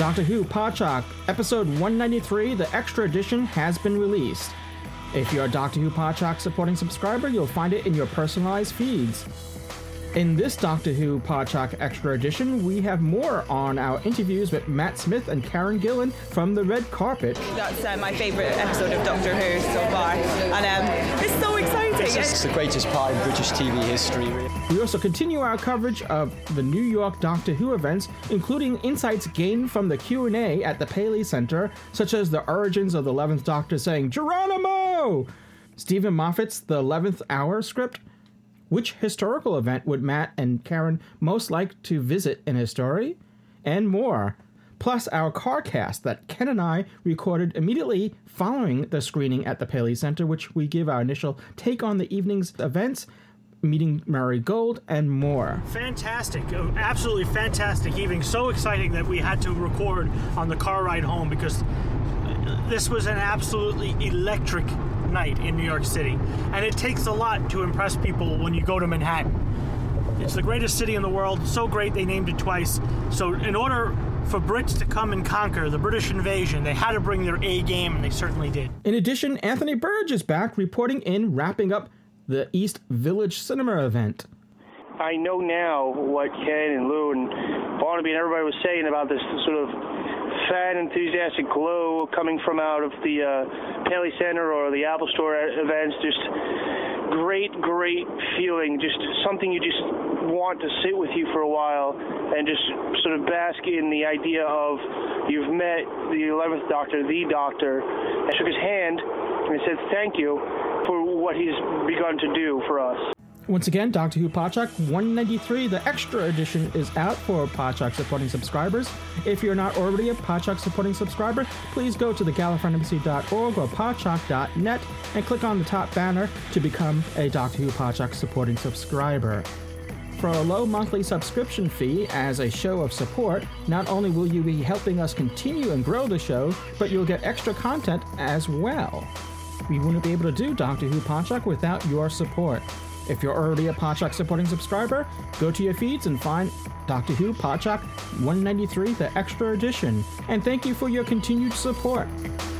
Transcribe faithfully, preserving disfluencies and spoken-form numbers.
Doctor Who Podshock, episode one ninety-three, the Extra Edition, has been released. If you're a Doctor Who Podshock supporting subscriber, you'll find it in your personalized feeds. In this Doctor Who Podshock Extra Edition, we have more on our interviews with Matt Smith and Karen Gillan from The Red Carpet. That's uh, my favourite episode of Doctor Who so far, and um, it's so exciting. It's, it's the greatest part of British T V history, really. We also continue our coverage of the New York Doctor Who events, including insights gained from the Q and A at the Paley Center, such as the origins of the eleventh Doctor saying, Geronimo! Stephen Moffat's The eleventh Hour script. Which historical event would Matt and Karen most like to visit in his story? And more. Plus our CarCast that Ken and I recorded immediately following the screening at the Paley Center, which we give our initial take on the evening's events, meeting Murray Gold, and more. Fantastic. Absolutely fantastic evening. So exciting that we had to record on the car ride home because this was an absolutely electric night in New York City. And it takes a lot to impress people when you go to Manhattan. It's the greatest city in the world. So great they named it twice. So in order for Brits to come and conquer the British invasion, they had to bring their A game, and they certainly did. In addition, Anthony Burge is back reporting in, wrapping up the East Village Cinema event. I know now what Ken and Lou and Barnaby and everybody was saying about this sort of fan enthusiastic glow coming from out of the uh, Paley Center or the Apple Store events. Just great, great feeling. Just something you just want to sit with you for a while and just sort of bask in the idea of you've met the eleventh Doctor, the Doctor. I shook his hand and I said thank you for what he's begun to do for us. Once again, Doctor Who Podshock one ninety-three, the Extra Edition, is out for Podshock supporting subscribers. If you're not already a Podshock supporting subscriber, please go to the gallifrey embassy dot org or podshock dot net and click on the top banner to become a Doctor Who Podshock supporting subscriber. For a low monthly subscription fee as a show of support, not only will you be helping us continue and grow the show, but you'll get extra content as well. We wouldn't be able to do Doctor Who Podshock without your support. If you're already a Podshock supporting subscriber, go to your feeds and find Doctor Who Podshock one ninety-three, the Extra Edition. And thank you for your continued support.